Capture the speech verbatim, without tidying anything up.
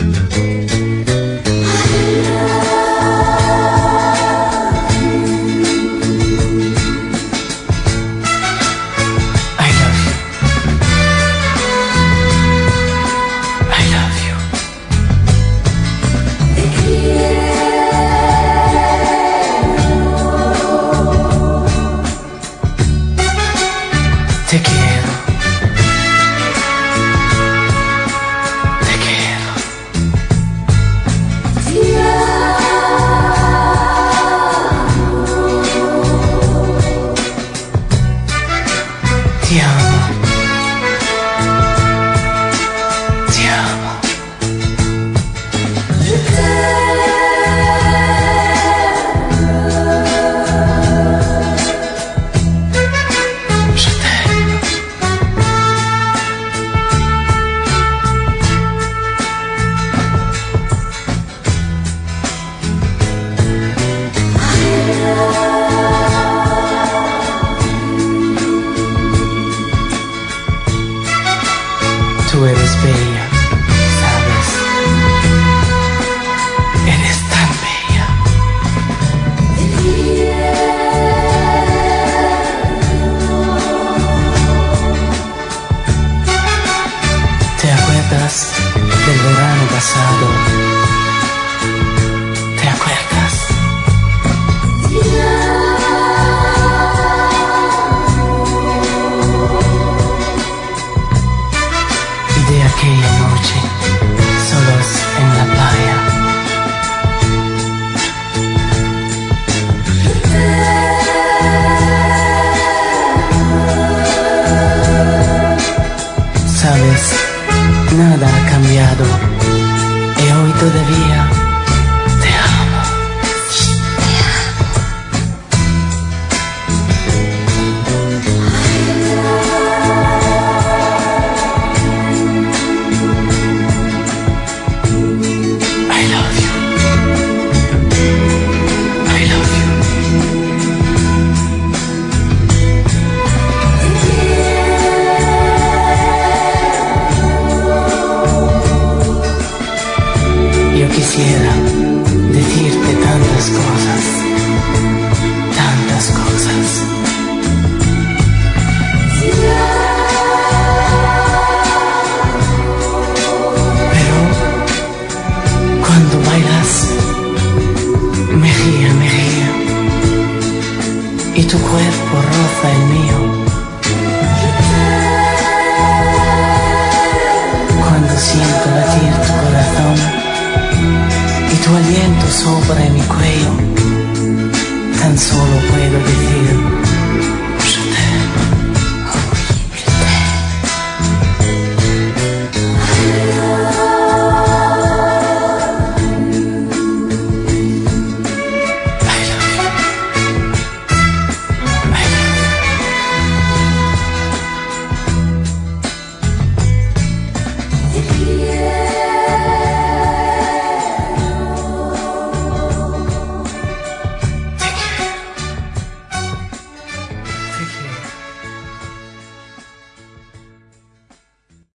Te quiero, te quiero. Ti amo, ti amo. Je Tú eres bella, ¿sabes? Eres tan bella. ¿Te acuerdas del verano pasado? ¿Te acuerdas? De aquella noche, solos en la playa. Sabes, nada ha cambiado y hoy todavía te amo. Yo quisiera decirte tantas cosas, tantas cosas. Pero cuando bailas, mejía, mejía, y tu cuerpo roza el mío. Cuando siento latir tu corazón y tu aliento sopra en mi cuello, tan solo puedo decir